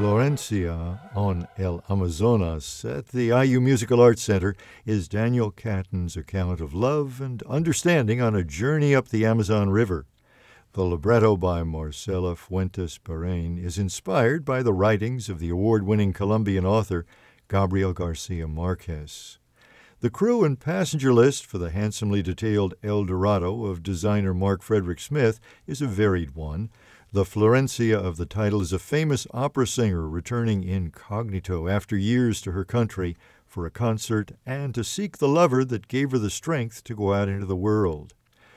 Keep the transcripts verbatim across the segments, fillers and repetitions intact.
Florencia on El Amazonas at the I U Musical Arts Center is Daniel Catton's account of love and understanding on a journey up the Amazon River. The libretto by Marcela Fuentes Barain is inspired by the writings of the award-winning Colombian author Gabriel Garcia Marquez. The crew and passenger list for the handsomely detailed El Dorado of designer Mark Frederick Smith is a varied one. The Florencia of the title is a famous opera singer returning incognito after years to her country for a concert and to seek the lover that gave her the strength to go out into the world.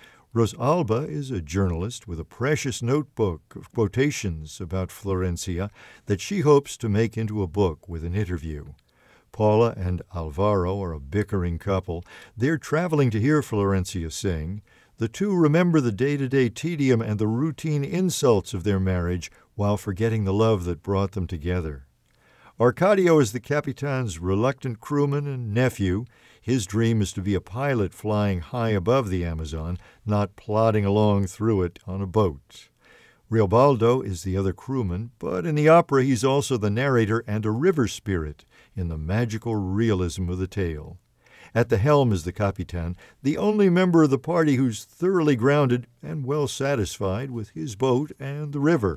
Rosalba is a journalist with a precious notebook of quotations about Florencia that she hopes to make into a book with an interview. Paula and Alvaro are a bickering couple. They're traveling to hear Florencia sing. The two remember the day-to-day tedium and the routine insults of their marriage while forgetting the love that brought them together. Arcadio is the Capitan's reluctant crewman and nephew. His dream is to be a pilot flying high above the Amazon, not plodding along through it on a boat. Riobaldo is the other crewman, but in the opera he's also the narrator and a river spirit in the magical realism of the tale. At the helm is the Capitan, the only member of the party who's thoroughly grounded and well satisfied with his boat and the river.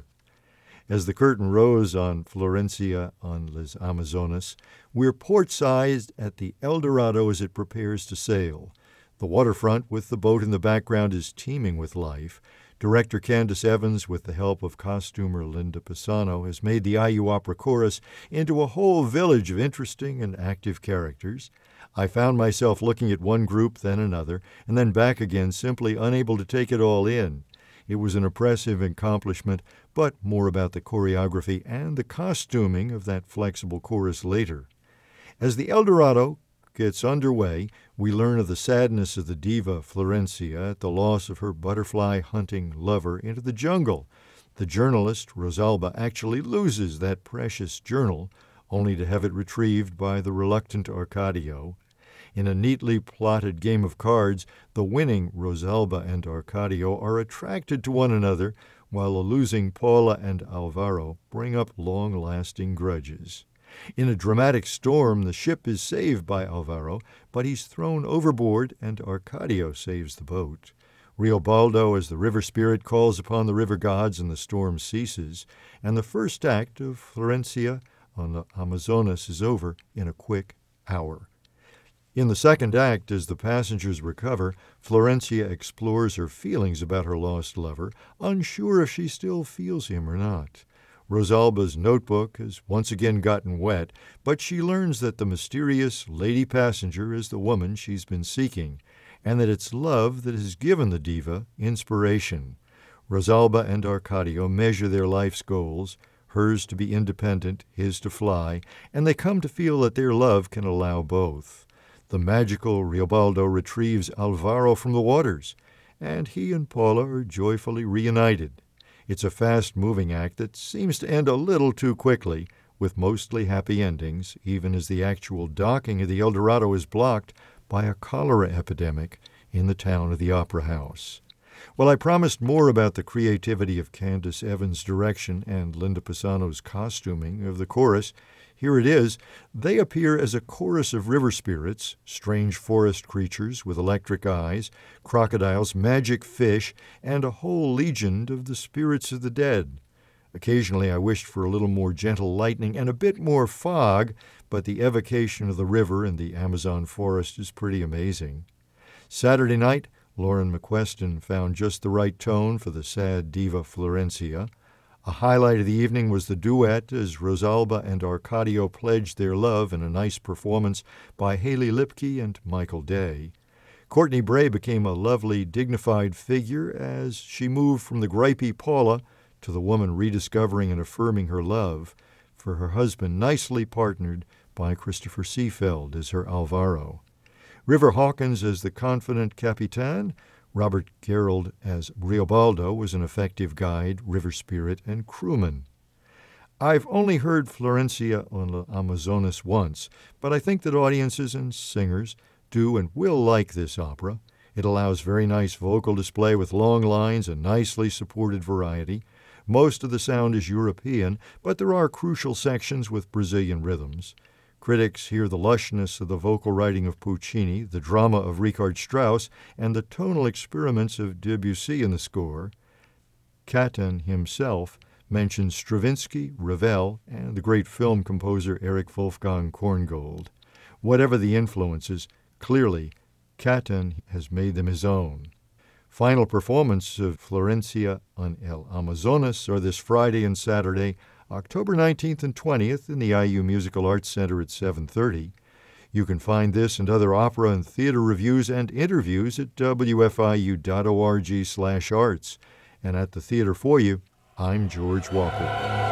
As the curtain rose on Florencia on Les Amazonas, we're port-sized at the El Dorado as it prepares to sail. The waterfront with the boat in the background is teeming with life. Director Candace Evans, with the help of costumer Linda Pisano, has made the I U Opera Chorus into a whole village of interesting and active characters. I found myself looking at one group, then another, and then back again, simply unable to take it all in. It was an impressive accomplishment, but more about the choreography and the costuming of that flexible chorus later. As the El Dorado gets underway, we learn of the sadness of the diva Florencia at the loss of her butterfly-hunting lover into the jungle. The journalist, Rosalba, actually loses that precious journal, only to have it retrieved by the reluctant Arcadio. In a neatly plotted game of cards, the winning Rosalba and Arcadio are attracted to one another, while the losing Paula and Alvaro bring up long-lasting grudges. In a dramatic storm, the ship is saved by Alvaro, but he's thrown overboard and Arcadio saves the boat. Riobaldo, as the river spirit, calls upon the river gods and the storm ceases, and the first act of Florencia on the Amazonas is over in a quick hour. In the second act, as the passengers recover, Florencia explores her feelings about her lost lover, unsure if she still feels him or not. Rosalba's notebook has once again gotten wet, but she learns that the mysterious lady passenger is the woman she's been seeking, and that it's love that has given the diva inspiration. Rosalba and Arcadio measure their life's goals, hers to be independent, his to fly, and they come to feel that their love can allow both. The magical Riobaldo retrieves Alvaro from the waters, and he and Paula are joyfully reunited. It's a fast-moving act that seems to end a little too quickly, with mostly happy endings, even as the actual docking of the El Dorado is blocked by a cholera epidemic in the town of the Opera House. Well, I promised more about the creativity of Candace Evans' direction and Linda Pisano's costuming of the chorus. Here it is. They appear as a chorus of river spirits, strange forest creatures with electric eyes, crocodiles, magic fish, and a whole legion of the spirits of the dead. Occasionally I wished for a little more gentle lightning and a bit more fog, but the evocation of the river and the Amazon forest is pretty amazing. Saturday night, Lauren McQueston found just the right tone for the sad diva Florencia. A highlight of the evening was the duet as Rosalba and Arcadio pledged their love in a nice performance by Haley Lipke and Michael Day. Courtney Bray became a lovely, dignified figure as she moved from the gripey Paula to the woman rediscovering and affirming her love for her husband, nicely partnered by Christopher Seafeld as her Alvaro. River Hawkins as the confident Capitan, Robert Gerald as Riobaldo was an effective guide, river spirit, and crewman. I've only heard Florencia on the Amazonas once, but I think that audiences and singers do and will like this opera. It allows very nice vocal display with long lines and nicely supported variety. Most of the sound is European, but there are crucial sections with Brazilian rhythms. Critics hear the lushness of the vocal writing of Puccini, the drama of Richard Strauss, and the tonal experiments of Debussy in the score. Caton himself mentions Stravinsky, Ravel, and the great film composer Erich Wolfgang Korngold. Whatever the influences, clearly, Caton has made them his own. Final performance of Florencia on El Amazonas are this Friday and Saturday, October nineteenth and twentieth in the I U Musical Arts Center at seven thirty. You can find this and other opera and theater reviews and interviews at w f i u dot org slash arts. And at the theater for you, I'm George Walker.